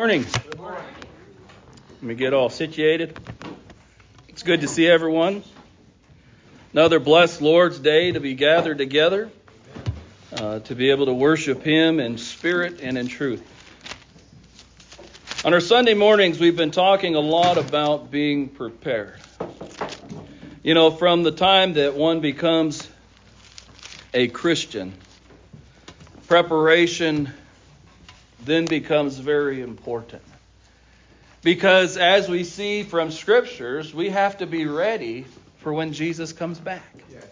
Morning. Good morning. Let me get all situated. It's good to see everyone. Another blessed Lord's Day to be gathered together, to be able to worship Him in spirit and in truth. On our Sunday mornings, we've been talking a lot about being prepared. You know, from the time that one becomes a Christian, preparation then becomes very important. Because as we see from Scriptures, we have to be ready for when Jesus comes back. Yes.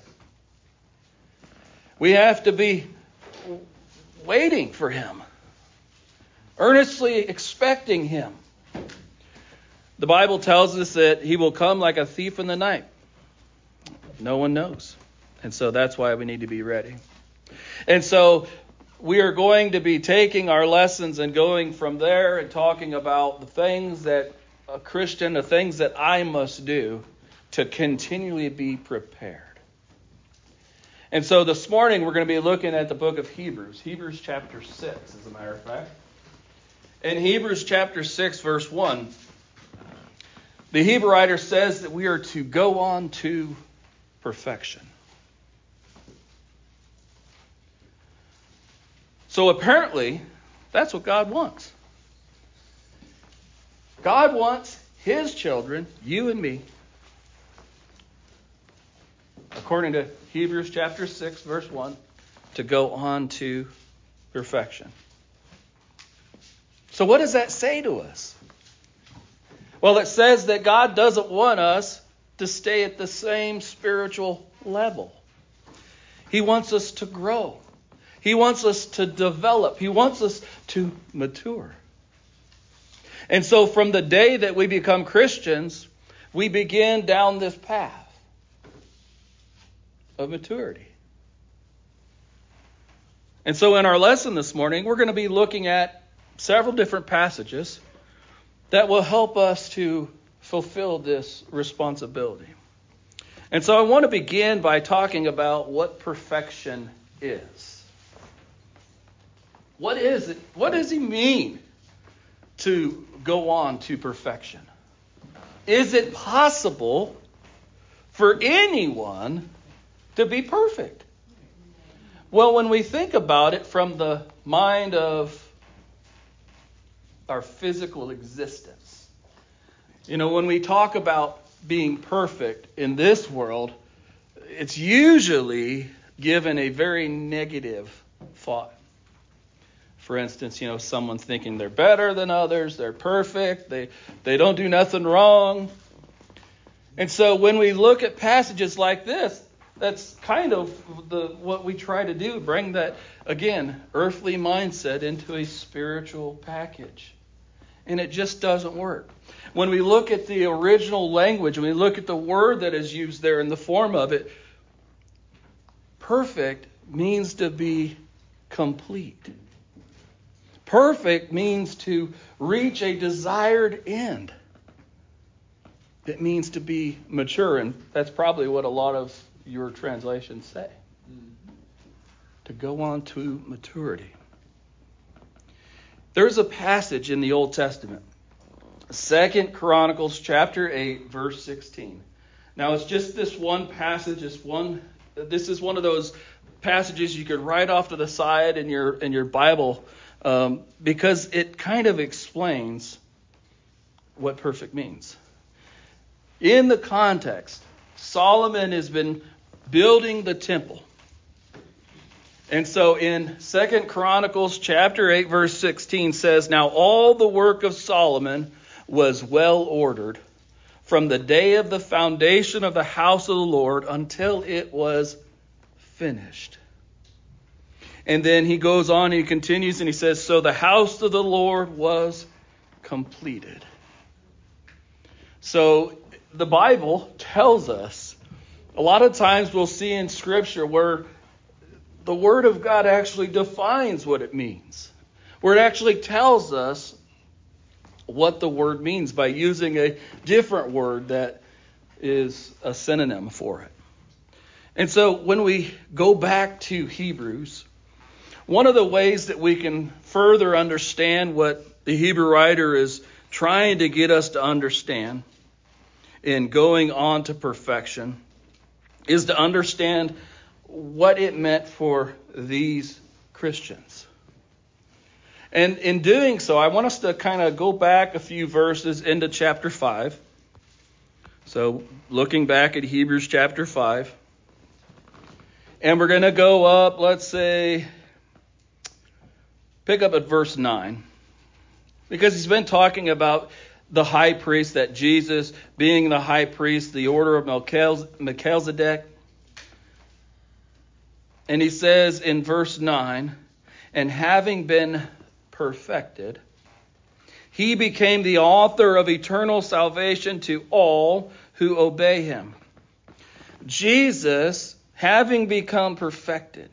We have to be waiting for Him, earnestly expecting Him. The Bible tells us that He will come like a thief in the night. No one knows. And so that's why we need to be ready. And so we are going to be taking our lessons and going from there and talking about the things that a Christian, the things that I must do to continually be prepared. And so this morning we're going to be looking at the book of Hebrews. Hebrews chapter 6, as a matter of fact. In Hebrews chapter 6, verse 1, the Hebrew writer says that we are to go on to perfection. So apparently, that's what God wants. God wants His children, you and me, according to Hebrews chapter 6, verse 1, to go on to perfection. So what does that say to us? Well, it says that God doesn't want us to stay at the same spiritual level. He wants us to grow. He wants us to develop. He wants us to mature. And so from the day that we become Christians, we begin down this path of maturity. And so in our lesson this morning, we're going to be looking at several different passages that will help us to fulfill this responsibility. And so I want to begin by talking about what perfection is. What is it? What does He mean to go on to perfection? Is it possible for anyone to be perfect? Well, when we think about it from the mind of our physical existence, you know, when we talk about being perfect in this world, it's usually given a very negative thought. For instance, you know, someone's thinking they're better than others, they're perfect, they don't do nothing wrong. And so when we look at passages like this, that's kind of what we try to do, bring that, again, earthly mindset into a spiritual package. And it just doesn't work. When we look at the original language, when we look at the word that is used there in the form of it, perfect means to be complete. Perfect means to reach a desired end. It means to be mature, and that's probably what a lot of your translations say. To go on to maturity. There's a passage in the Old Testament, 2 Chronicles chapter 8, verse 16. Now it's just this one passage, this is one of those passages you could write off to the side in your Bible, because it kind of explains what perfect means. In the context, Solomon has been building the temple. And so in 2 Chronicles chapter 8, verse 16 says, "Now all the work of Solomon was well ordered from the day of the foundation of the house of the Lord until it was finished." And then he goes on and he continues and he says, "So the house of the Lord was completed." So the Bible tells us, a lot of times we'll see in Scripture where the Word of God actually defines what it means. Where it actually tells us what the word means by using a different word that is a synonym for it. And so when we go back to Hebrews, one of the ways that we can further understand what the Hebrew writer is trying to get us to understand in going on to perfection is to understand what it meant for these Christians. And in doing so, I want us to kind of go back a few verses into chapter 5. So looking back at Hebrews chapter 5. And we're going to go up, let's say, pick up at verse 9. Because he's been talking about the high priest, that Jesus being the high priest, the order of Melchizedek. And he says in verse 9, and having been perfected, he became the author of eternal salvation to all who obey him. Jesus, having become perfected,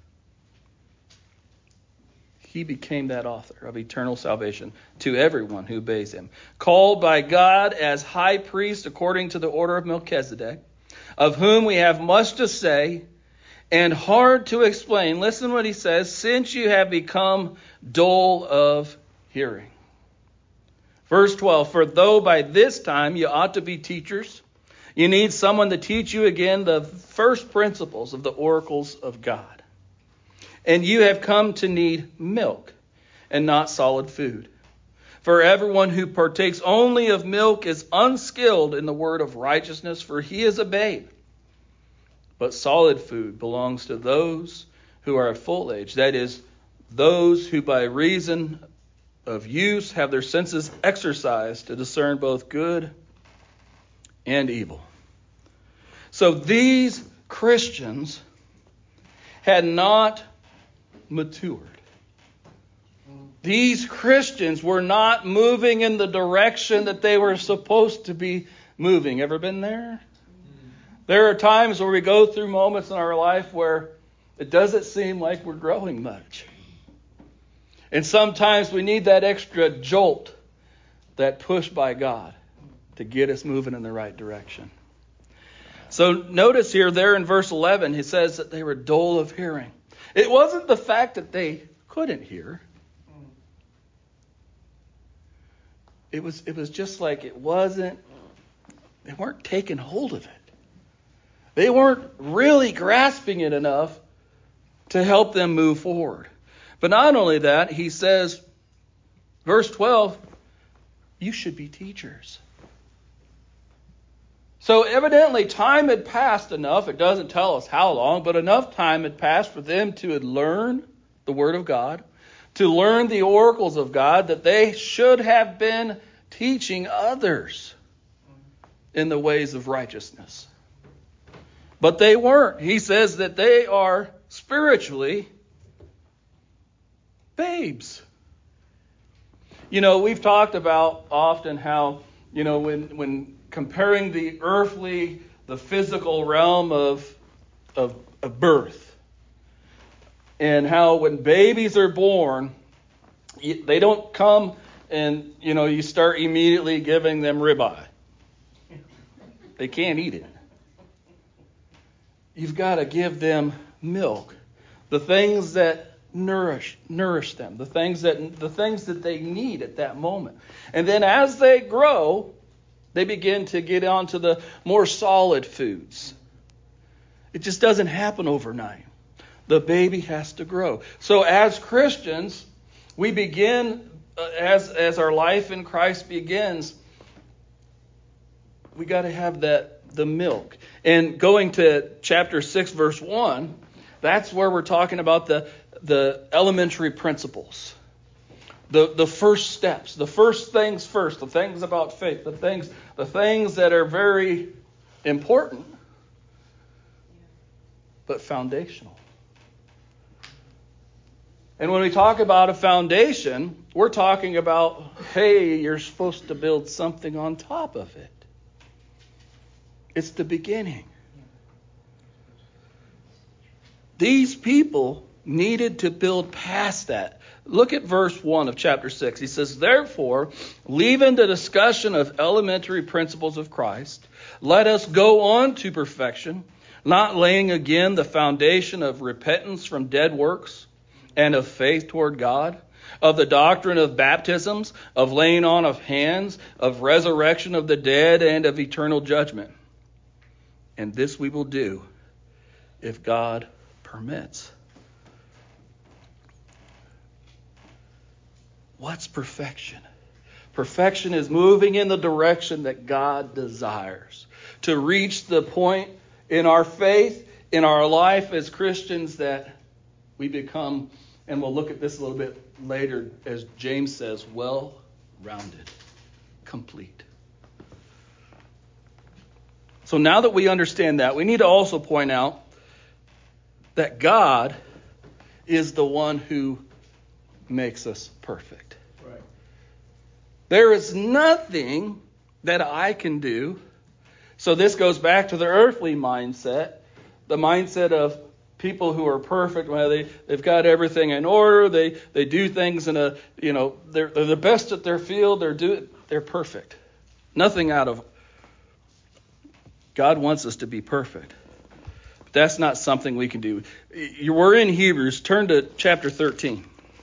he became that author of eternal salvation to everyone who obeys him. Called by God as high priest according to the order of Melchizedek, of whom we have much to say and hard to explain. Listen what he says, since you have become dull of hearing. Verse 12, for though by this time you ought to be teachers, you need someone to teach you again the first principles of the oracles of God. And you have come to need milk and not solid food. For everyone who partakes only of milk is unskilled in the word of righteousness, for he is a babe. But solid food belongs to those who are of full age, that is, those who by reason of use have their senses exercised to discern both good and evil. So these Christians had not matured. These Christians were not moving in the direction that they were supposed to be moving. Ever been there? There are times where we go through moments in our life where it doesn't seem like we're growing much. And sometimes we need that extra jolt, that push by God to get us moving in the right direction. So notice here, there in verse 11, he says that they were dull of hearing. It wasn't the fact that they couldn't hear. It was just like they weren't taking hold of it. They weren't really grasping it enough to help them move forward. But not only that, he says, verse 12, you should be teachers. So evidently time had passed enough, it doesn't tell us how long, but enough time had passed for them to learn the Word of God, to learn the oracles of God, that they should have been teaching others in the ways of righteousness. But they weren't. He says that they are spiritually babes. You know, we've talked about often how, you know, when comparing the earthly, the physical realm of birth, and how when babies are born, they don't come and, you know, you start immediately giving them ribeye. They can't eat it. You've got to give them milk, the things that nourish them, the things that they need at that moment. And then as they grow, they begin to get onto the more solid foods. It just doesn't happen overnight. The baby has to grow. So as Christians, we begin, as our life in Christ begins, we got to have the milk. And going to chapter 6, verse 1, that's where we're talking about the elementary principles. The first steps, the first things first, the things about faith, the things that are very important, but foundational. And when we talk about a foundation, we're talking about, hey, you're supposed to build something on top of it. It's the beginning. These people needed to build past that. Look at verse 1 of chapter 6. He says, therefore, leaving the discussion of elementary principles of Christ, let us go on to perfection, not laying again the foundation of repentance from dead works and of faith toward God, of the doctrine of baptisms, of laying on of hands, of resurrection of the dead, and of eternal judgment. And this we will do if God permits. What's perfection? Perfection is moving in the direction that God desires. To reach the point in our faith, in our life as Christians, that we become, and we'll look at this a little bit later, as James says, well-rounded, complete. So now that we understand that, we need to also point out that God is the one who makes us perfect. Right. There is nothing that I can do. So this goes back to the earthly mindset, the mindset of people who are perfect. Well, they've got everything in order. They do things in a, they're the best at their field. They're perfect. Nothing out of. God wants us to be perfect. But that's not something we can do. We're in Hebrews. Turn to chapter 13.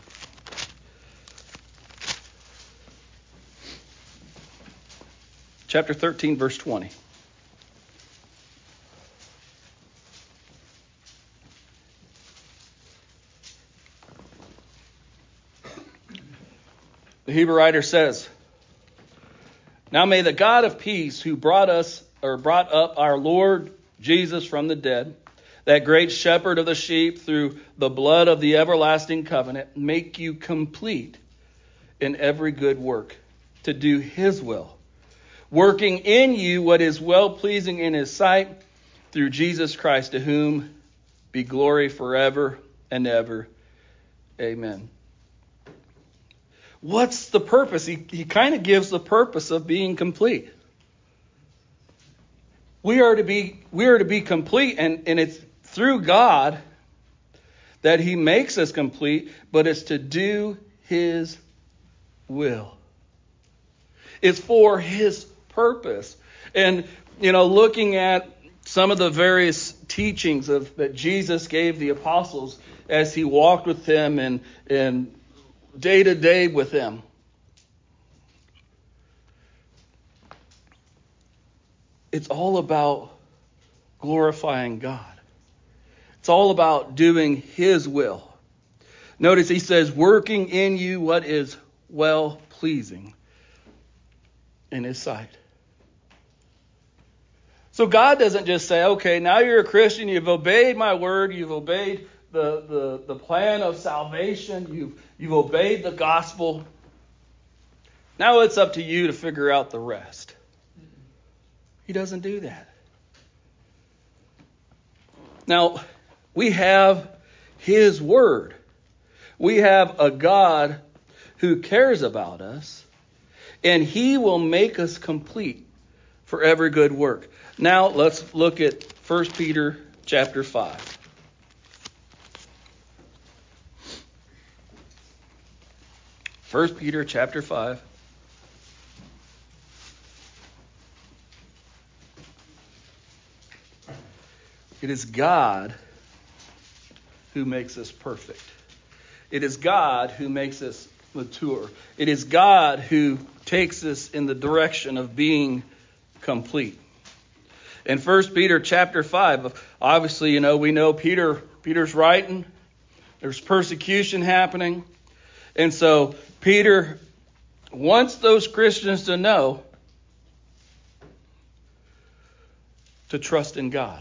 Chapter 13, verse 20. The Hebrew writer says, "Now may the God of peace, who brought up our Lord Jesus from the dead, that great shepherd of the sheep, through the blood of the everlasting covenant, make you complete in every good work, to do his will, working in you what is well-pleasing in his sight, through Jesus Christ, to whom be glory forever and ever. Amen." What's the purpose? He kind of gives the purpose of being complete. We are to be complete, and it's through God that he makes us complete, but it's to do his will. It's for his purpose. And, looking at some of the various teachings that Jesus gave the apostles as he walked with them and day to day with them, it's all about glorifying God. It's all about doing his will. Notice he says, working in you what is well-pleasing in his sight. So God doesn't just say, okay, now you're a Christian, you've obeyed my word, you've obeyed the plan of salvation, you've obeyed the gospel. Now it's up to you to figure out the rest. He doesn't do that. Now, we have his word. We have a God who cares about us, and he will make us complete for every good work. Now, let's look at 1 Peter chapter 5. First Peter chapter 5. It is God who makes us perfect. It is God who makes us mature. It is God who takes us in the direction of being complete. In 1 Peter chapter 5, obviously, we know Peter's writing. There's persecution happening. And so Peter wants those Christians to know to trust in God.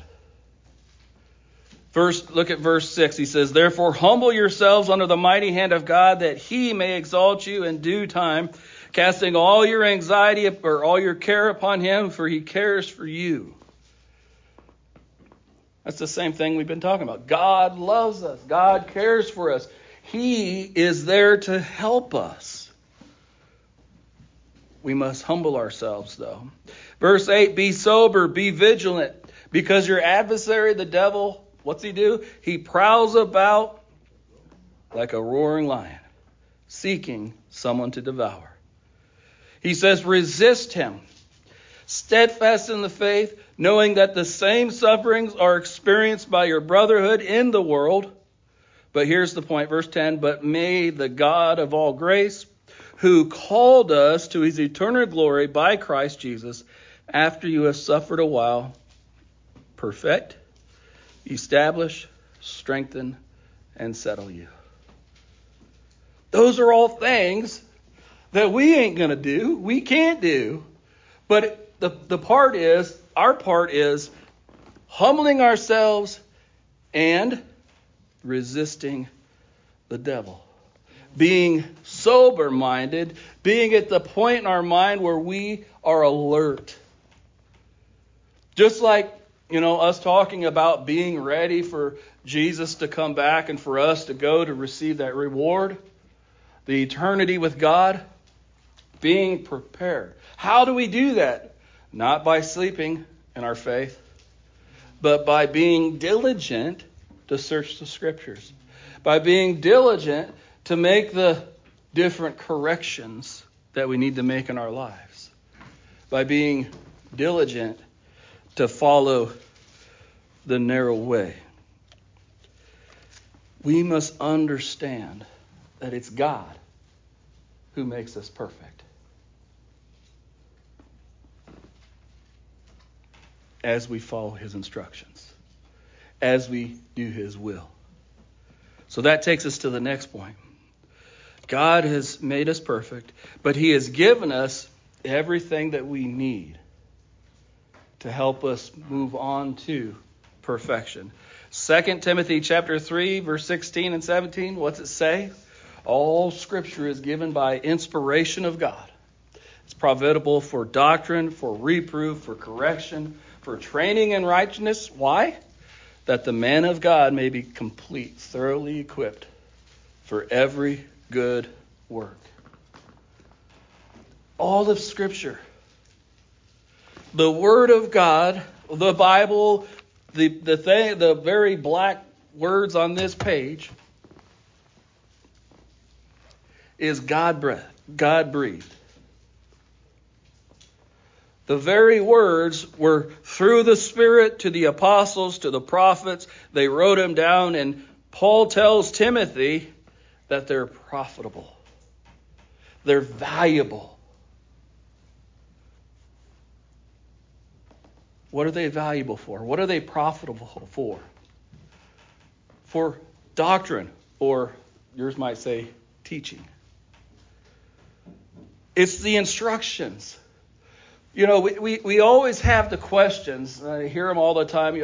First, look at verse 6. He says, "Therefore humble yourselves under the mighty hand of God, that he may exalt you in due time, casting all your anxiety or all your care upon him, for he cares for you." That's the same thing we've been talking about. God loves us. God cares for us. He is there to help us. We must humble ourselves, though. Verse 8, "Be sober, be vigilant, because your adversary, the devil," what's he do? He prowls about like a roaring lion, seeking someone to devour. He says, resist him, steadfast in the faith, knowing that the same sufferings are experienced by your brotherhood in the world. But here's the point, verse 10, but may the God of all grace, who called us to his eternal glory by Christ Jesus, after you have suffered a while, perfect, establish, strengthen, and settle you. Those are all things that we ain't going to do. We can't do. But our part is humbling ourselves and resisting the devil. Being sober-minded, being at the point in our mind where we are alert. Just like, us talking about being ready for Jesus to come back and for us to go to receive that reward, the eternity with God, being prepared. How do we do that? Not by sleeping in our faith, but by being diligent to search the Scriptures. By being diligent to make the different corrections that we need to make in our lives. By being diligent to follow the narrow way. We must understand that it's God who makes us perfect. As we follow his instructions. As we do his will. So that takes us to the next point. God has made us perfect, but he has given us everything that we need to help us move on to perfection. 2 Timothy chapter 3, verse 16 and 17, what's it say? All Scripture is given by inspiration of God. It's profitable for doctrine, for reproof, for correction, for training in righteousness. Why? That the man of God may be complete, thoroughly equipped for every good work. All of Scripture. The Word of God, the Bible, the very black words on this page is God breathed. The very words were through the Spirit to the apostles, to the prophets. They wrote them down, and Paul tells Timothy that they're profitable. They're valuable. What are they valuable for? What are they profitable for? For doctrine, or yours might say teaching. It's the instructions. We always have the questions. I hear them all the time,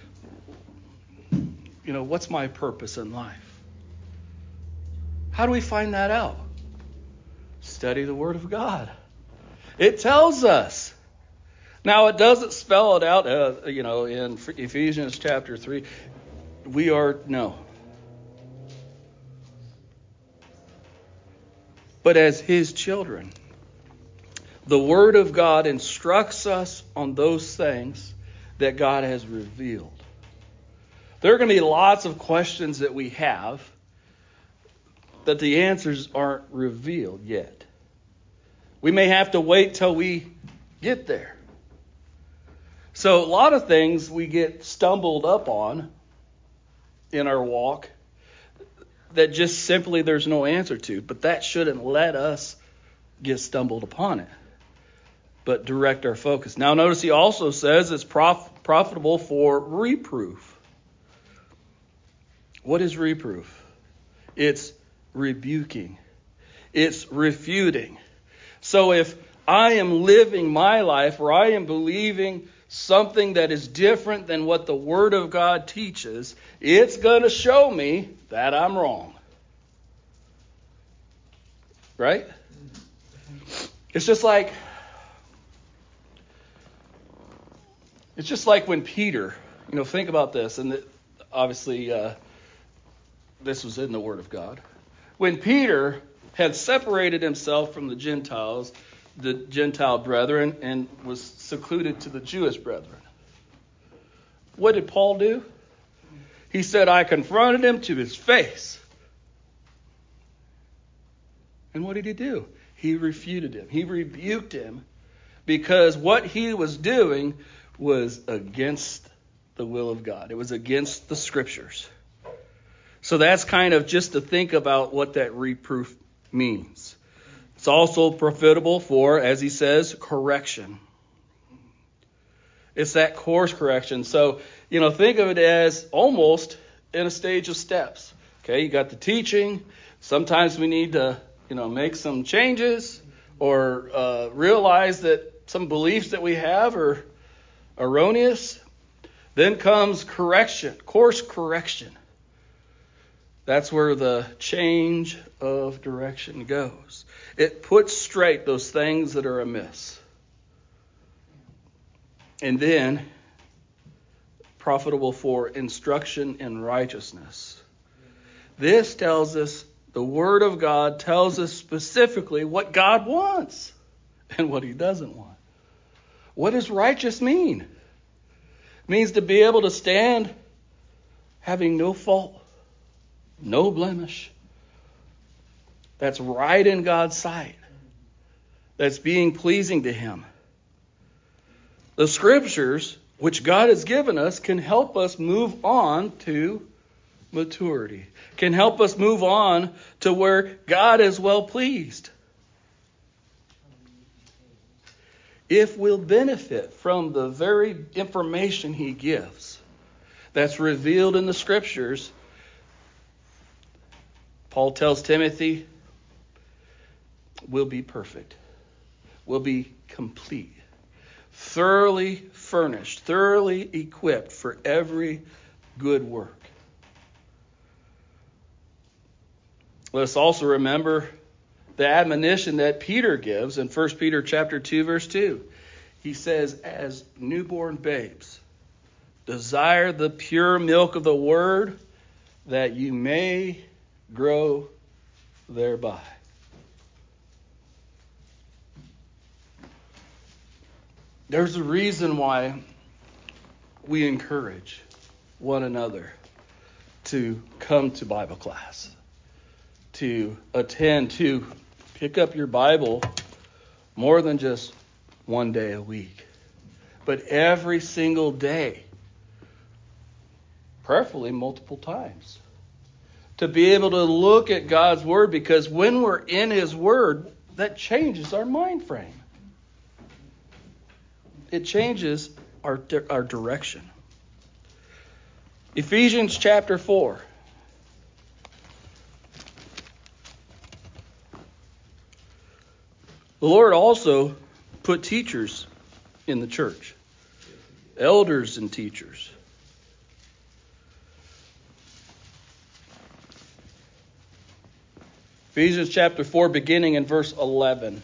what's my purpose in life? How do we find that out? Study the Word of God. It tells us. Now, it doesn't spell it out, in Ephesians chapter 3. No. But as his children, the Word of God instructs us on those things that God has revealed. There are going to be lots of questions that we have that the answers aren't revealed yet. We may have to wait till we get there. So a lot of things we get stumbled up on in our walk that just simply there's no answer to. But that shouldn't let us get stumbled upon it, but direct our focus. Now notice he also says it's profitable for reproof. What is reproof? It's rebuking. It's refuting. So if I am living my life or I am believing something that is different than what the Word of God teaches, it's going to show me that I'm wrong. Right? It's just like when Peter, think about this, and obviously this was in the Word of God. When Peter had separated himself from the Gentiles, the Gentile brethren, and was secluded to the Jewish brethren, what did Paul do? He said, I confronted him to his face. And what did he do? He refuted him. He rebuked him because what he was doing was against the will of God. It was against the Scriptures. So that's kind of just to think about what that reproof means. It's also profitable for, as he says, correction. It's that course correction. So, think of it as almost in a stage of steps. Okay, you got the teaching. Sometimes we need to, make some changes or realize that some beliefs that we have are erroneous. Then comes correction, course correction. That's where the change of direction goes. It puts straight those things that are amiss. And then, profitable for instruction in righteousness. This tells us, the Word of God tells us specifically what God wants and what He doesn't want. What does righteous mean? It means to be able to stand having no fault, no blemish. That's right in God's sight. That's being pleasing to Him. The Scriptures, which God has given us, can help us move on to maturity. Can help us move on to where God is well pleased. If we'll benefit from the very information He gives that's revealed in the Scriptures, Paul tells Timothy, we'll be perfect. We'll be complete. Thoroughly furnished, thoroughly equipped for every good work. Let us also remember the admonition that Peter gives in 1 Peter chapter 2, verse 2. He says, as newborn babes, desire the pure milk of the word, that you may grow thereby. There's a reason why we encourage one another to come to Bible class, to attend, to pick up your Bible more than just one day a week, but every single day, preferably multiple times, to be able to look at God's Word, because when we're in His Word, that changes our mind frame. It changes our direction. Ephesians chapter 4. The Lord also put teachers in the church, elders and teachers. Ephesians chapter 4, beginning in verse 11.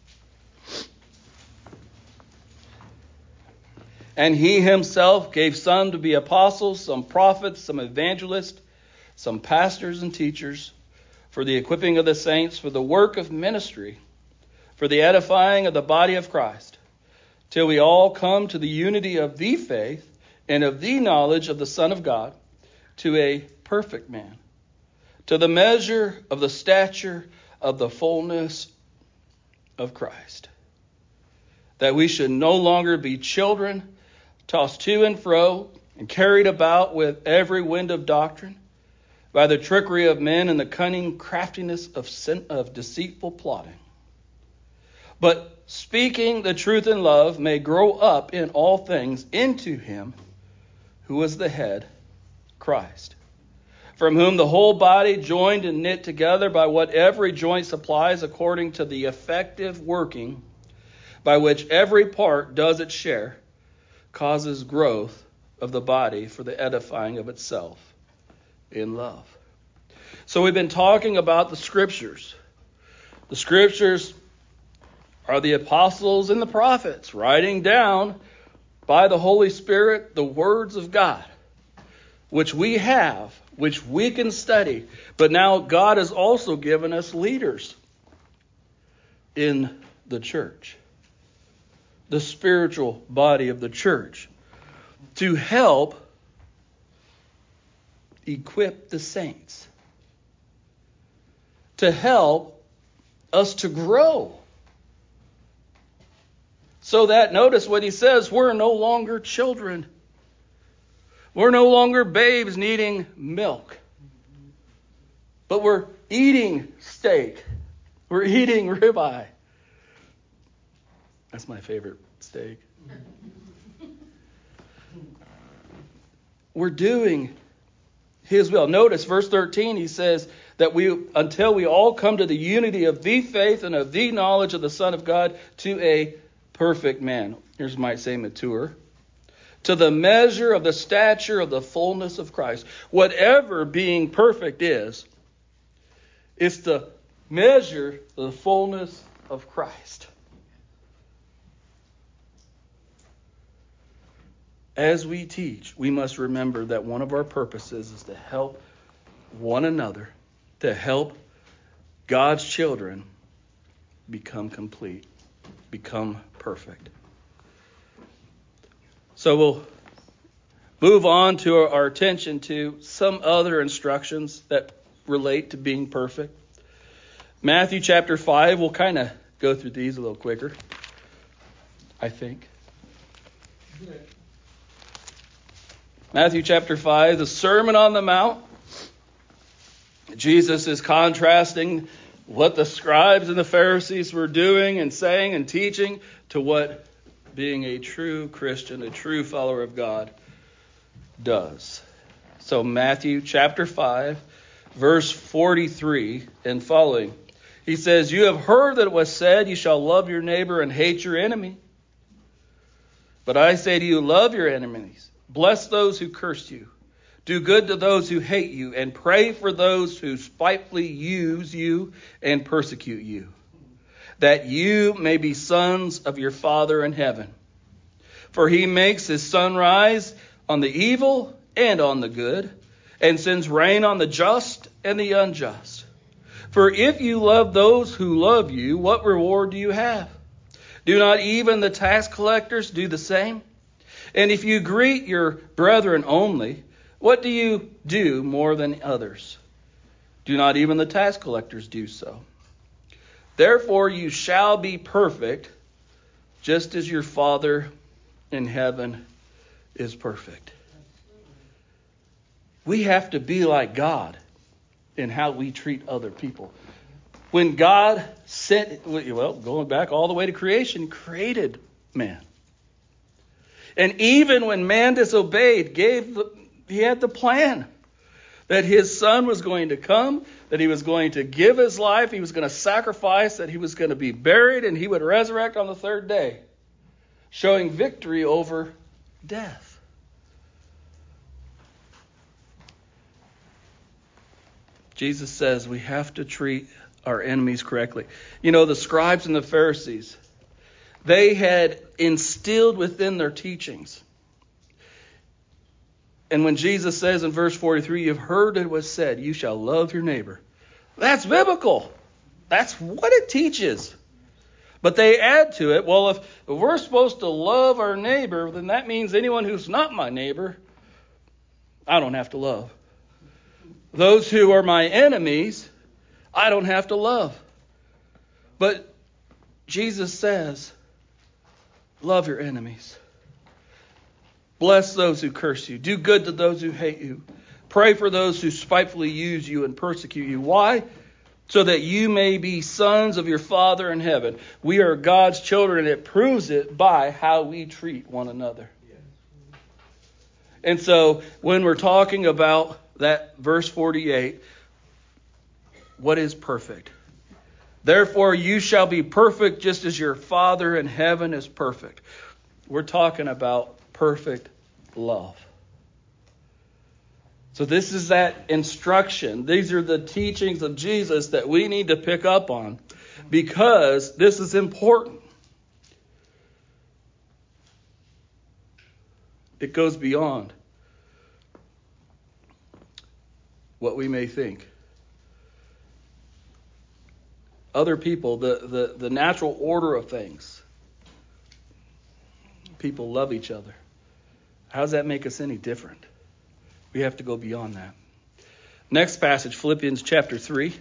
And He Himself gave some to be apostles, some prophets, some evangelists, some pastors and teachers, for the equipping of the saints, for the work of ministry, for the edifying of the body of Christ, till we all come to the unity of the faith and of the knowledge of the Son of God, to a perfect man, to the measure of the stature of the fullness of Christ, that we should no longer be children, tossed to and fro and carried about with every wind of doctrine, by the trickery of men and the cunning craftiness of deceitful plotting. But speaking the truth in love may grow up in all things into Him who is the head, Christ, from whom the whole body, joined and knit together by what every joint supplies, according to the effective working by which every part does its share, causes growth of the body for the edifying of itself in love. So we've been talking about the Scriptures. The Scriptures are the apostles and the prophets writing down by the Holy Spirit the words of God, which we have, which we can study. But now God has also given us leaders in the church, the spiritual body of the church, to help equip the saints, to help us to grow. So that, notice what he says, we're no longer children. We're no longer babes needing milk. but we're eating steak. We're eating ribeye. That's my favorite steak. We're doing His will. Notice verse 13, he says that until we all come to the unity of the faith and of the knowledge of the Son of God, to a perfect man. Here's might say mature. To the measure of the stature of the fullness of Christ. Whatever being perfect is, it's the measure of the fullness of Christ. As we teach, we must remember that one of our purposes is to help one another, to help God's children become complete, become perfect. So we'll move on to our attention to some other instructions that relate to being perfect. Matthew chapter 5, we'll kind of go through these a little quicker, I think. Matthew chapter 5, the Sermon on the Mount. Jesus is contrasting what the scribes and the Pharisees were doing and saying and teaching to what being a true Christian, a true follower of God, does. So Matthew chapter 5, verse 43 and following. He says, "You have heard that it was said, you shall love your neighbor and hate your enemy. But I say to you, love your enemies. Bless those who curse you. Do good to those who hate you, and pray for those who spitefully use you and persecute you, that you may be sons of your Father in heaven. For He makes His sun rise on the evil and on the good, and sends rain on the just and the unjust. For if you love those who love you, what reward do you have? Do not even the tax collectors do the same? And if you greet your brethren only, what do you do more than others? Do not even the tax collectors do so? Therefore you shall be perfect, just as your Father in heaven is perfect." We have to be like God in how we treat other people. When God going back all the way to creation, created man. And even when man disobeyed, he had the plan that his son was going to come, that he was going to give his life, he was going to sacrifice, that he was going to be buried, and he would resurrect on the third day, showing victory over death. Jesus says we have to treat our enemies correctly. You know, the scribes and the Pharisees, they had instilled within their teachings. And when Jesus says in verse 43, "You've heard it was said, you shall love your neighbor." That's biblical. That's what it teaches. But they add to it, well, if we're supposed to love our neighbor, then that means anyone who's not my neighbor, I don't have to love. Those who are my enemies, I don't have to love. But Jesus says, love your enemies. Bless those who curse you. Do good to those who hate you. Pray for those who spitefully use you and persecute you. Why? So that you may be sons of your Father in heaven. We are God's children, and it proves it by how we treat one another. And so when we're talking about that verse 48, what is perfect? Therefore you shall be perfect just as your Father in heaven is perfect. We're talking about perfect love. So this is that instruction. These are the teachings of Jesus that we need to pick up on, because this is important. It goes beyond what we may think. Other people, the natural order of things. People love each other. How does that make us any different? We have to go beyond that. Next passage, Philippians chapter 3.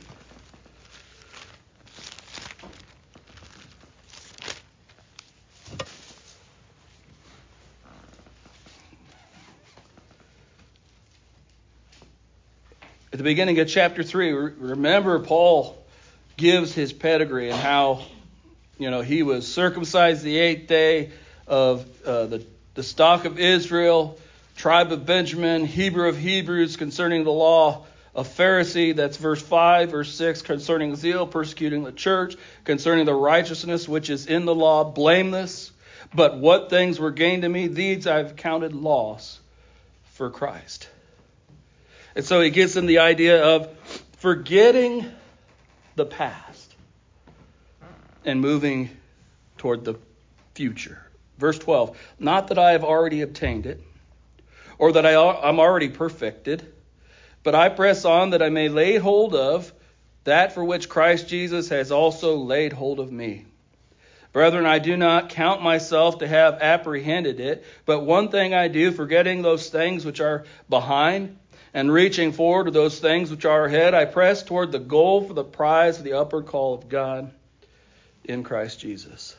the beginning of chapter 3, remember Paul gives his pedigree and how, he was circumcised the 8th day of the stock of Israel, tribe of Benjamin, Hebrew of Hebrews, concerning the law, a Pharisee, that's verse 5, verse 6, concerning zeal, persecuting the church, concerning the righteousness which is in the law, blameless. But what things were gained to me, these I've counted loss for Christ. And so he gives them the idea of forgetting the past and moving toward the future. Verse 12, not that I have already obtained it, or that I'm already perfected, but I press on that I may lay hold of that for which Christ Jesus has also laid hold of me. Brethren, I do not count myself to have apprehended it, but one thing I do, forgetting those things which are behind, and reaching forward to those things which are ahead, I press toward the goal for the prize of the upward call of God in Christ Jesus.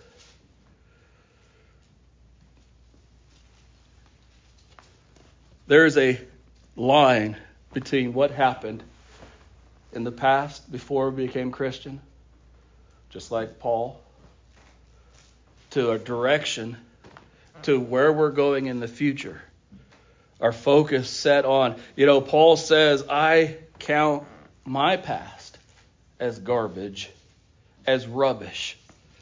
There is a line between what happened in the past before we became Christian, just like Paul, to a direction to where we're going in the future. Our focus set on, Paul says, I count my past as garbage, as rubbish.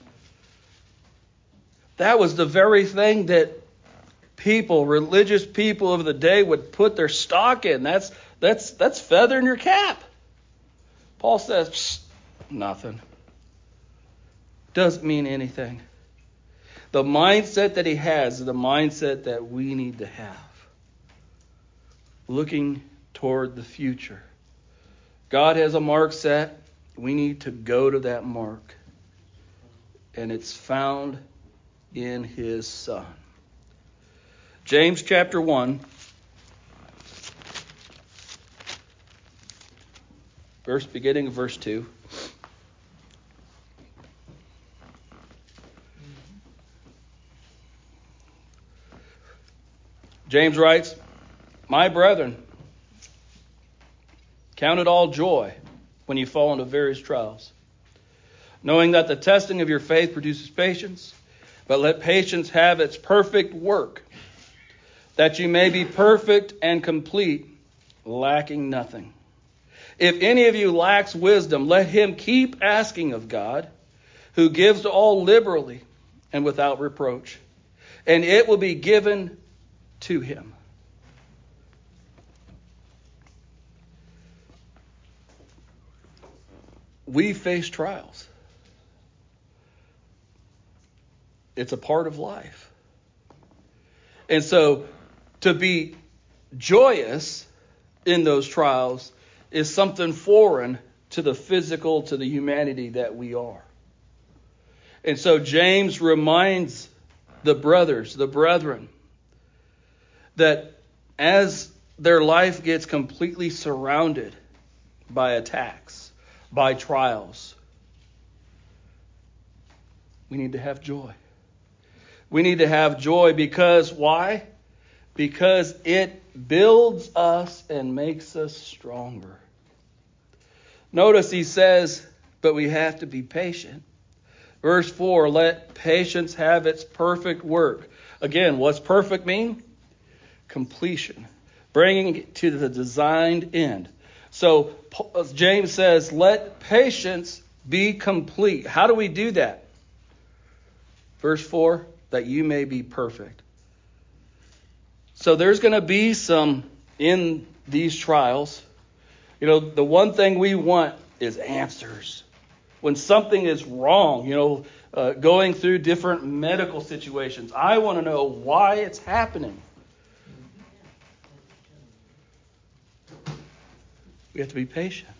That was the very thing that religious people of the day would put their stock in. That's feather in your cap. Paul says, nothing. Doesn't mean anything. The mindset that he has is the mindset that we need to have. Looking toward the future. God has a mark set. We need to go to that mark. And it's found in his Son. James chapter 1. Beginning of verse 2. James writes, my brethren, count it all joy when you fall into various trials, knowing that the testing of your faith produces patience, but let patience have its perfect work, that you may be perfect and complete, lacking nothing. If any of you lacks wisdom, let him keep asking of God, who gives to all liberally and without reproach, and it will be given to him. We face trials. It's a part of life. And so to be joyous in those trials is something foreign to the physical, to the humanity that we are. And so James reminds the brethren, that as their life gets completely surrounded by attacks, by trials, we need to have joy. We need to have joy because why? Because it builds us and makes us stronger. Notice he says, but we have to be patient. Verse 4, let patience have its perfect work. Again, what's perfect mean? Completion. Bringing it to the designed end. So James says, let patience be complete. How do we do that? Verse 4, that you may be perfect. So there's going to be some in these trials. The one thing we want is answers. When something is wrong, going through different medical situations, I want to know why it's happening. We have to be patient.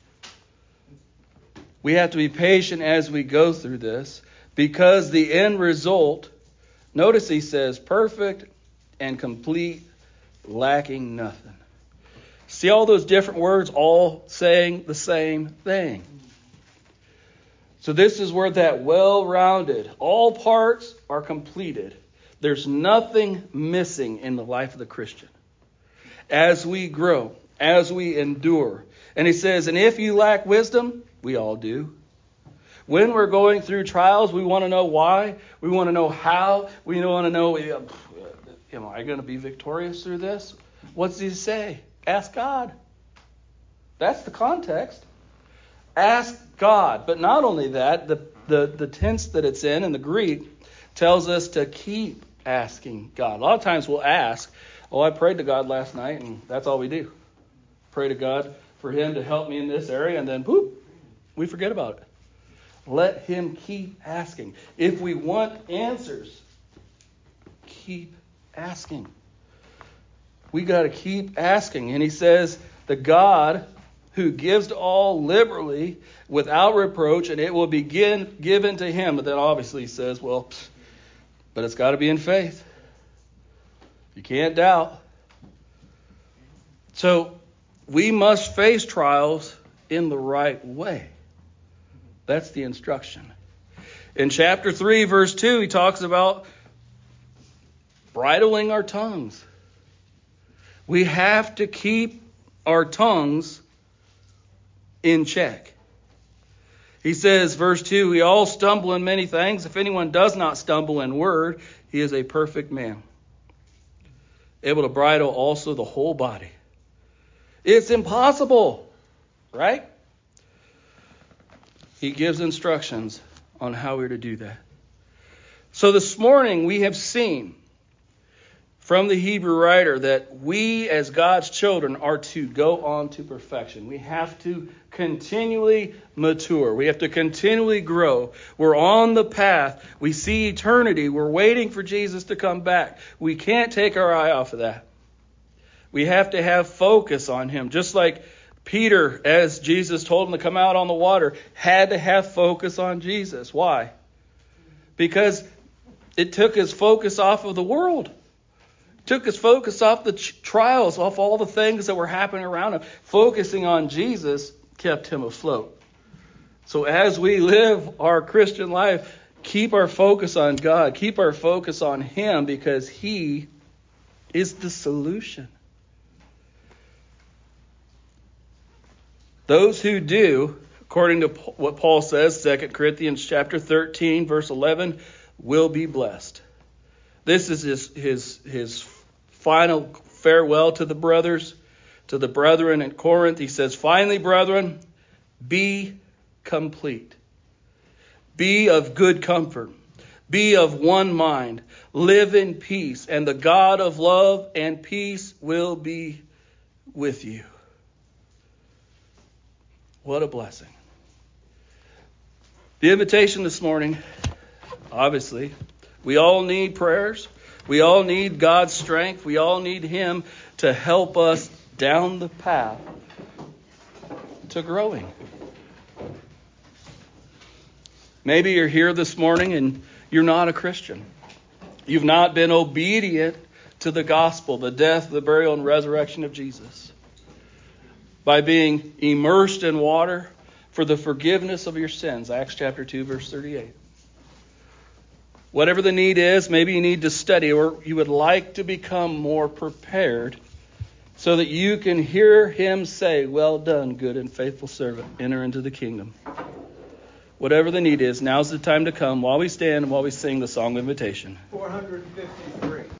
We have to be patient as we go through this, because the end result, notice he says, perfect and complete, lacking nothing. See all those different words all saying the same thing. So this is where that well-rounded, all parts are completed. There's nothing missing in the life of the Christian. As we grow, as we endure, And he says, and if you lack wisdom, we all do. When we're going through trials, we want to know why. We want to know how. We want to know, am I going to be victorious through this? What's he say? Ask God. That's the context. Ask God. But not only that, the tense that it's in the Greek tells us to keep asking God. A lot of times we'll ask, I prayed to God last night, and that's all we do. Pray to God for him to help me in this area, and then we forget about it. Let him keep asking. If we want answers, keep asking. We got to keep asking. And he says, the God who gives to all liberally without reproach, and it will be given to him. But then obviously he says, but it's got to be in faith. You can't doubt. So we must face trials in the right way. That's the instruction. In chapter 3, verse 2, he talks about bridling our tongues. We have to keep our tongues in check. He says, verse 2, we all stumble in many things. If anyone does not stumble in word, he is a perfect man, able to bridle also the whole body. It's impossible, right? He gives instructions on how we're to do that. So this morning we have seen from the Hebrew writer that we as God's children are to go on to perfection. We have to continually mature. We have to continually grow. We're on the path. We see eternity. We're waiting for Jesus to come back. We can't take our eye off of that. We have to have focus on him. Just like Peter, as Jesus told him to come out on the water, had to have focus on Jesus. Why? Because it took his focus off of the world. Took his focus off the trials, off all the things that were happening around him. Focusing on Jesus kept him afloat. So as we live our Christian life, keep our focus on God. Keep our focus on him, because he is the solution. Those who do, according to what Paul says, 2 Corinthians chapter 13, verse 11, will be blessed. This is his final farewell to the brothers, to the brethren in Corinth. He says, finally, brethren, be complete. Be of good comfort. Be of one mind. Live in peace. And the God of love and peace will be with you. What a blessing. The invitation this morning, obviously, we all need prayers. We all need God's strength. We all need him to help us down the path to growing. Maybe you're here this morning and you're not a Christian. You've not been obedient to the gospel, the death, the burial, and resurrection of Jesus, by being immersed in water for the forgiveness of your sins. Acts chapter 2, verse 38. Whatever the need is, maybe you need to study, or you would like to become more prepared so that you can hear him say, well done, good and faithful servant, enter into the kingdom. Whatever the need is, now's the time to come while we stand and while we sing the song of invitation. 453.